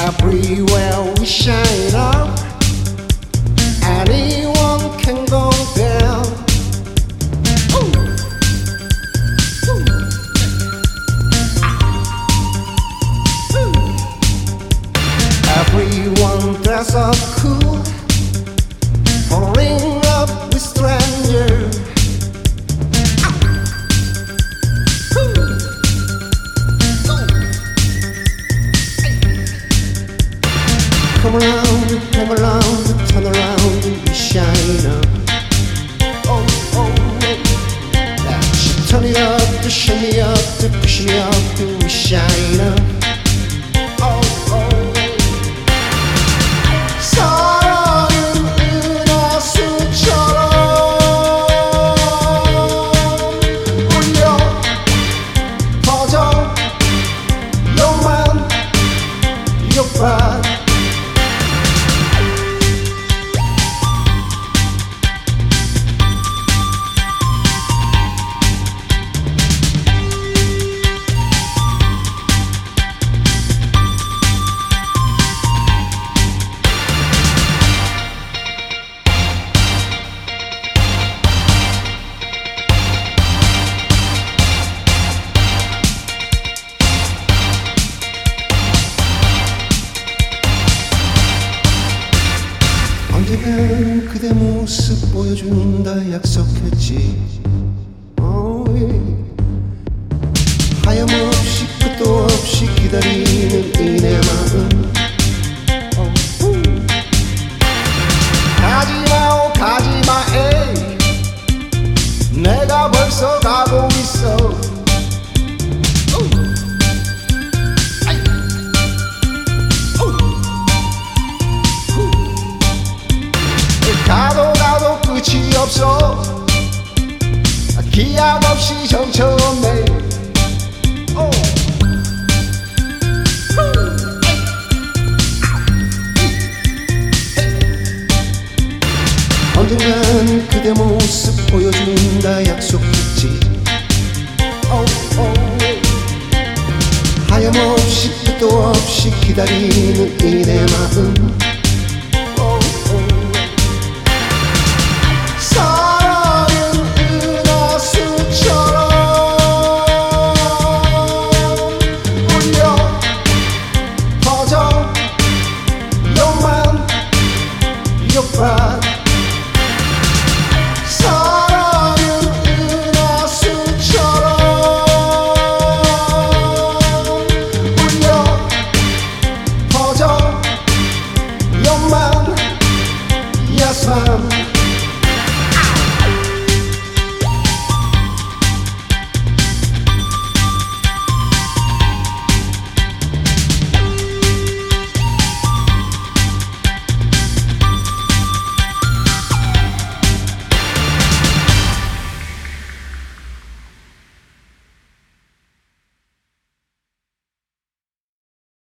Everywhere we shine up, anyone can go down. Ooh. Ooh. Everyone dress up cool, falling up with strangers. Come around, turn around, we shine up. Oh, oh, yeah. Turn it up, to shake me up, to push me up, till we shine up. Oh, oh. 사랑은 은하수처럼 울려 퍼져. Your mind, your pride. 언젠간 그대 모습 보여준다 약속했지. Oh, yeah. 하염없이 끝도 없이 기다리는 이 내 마음. 가지마 가지마 에이, 내가 벌써 가고 있어. 가도 끝이 없어. 기약 없이 정처 없네. 언젠간 그대 모습 보여준다 약속했지. 하염없이 끝도 없이 기다리는 이 내 마음.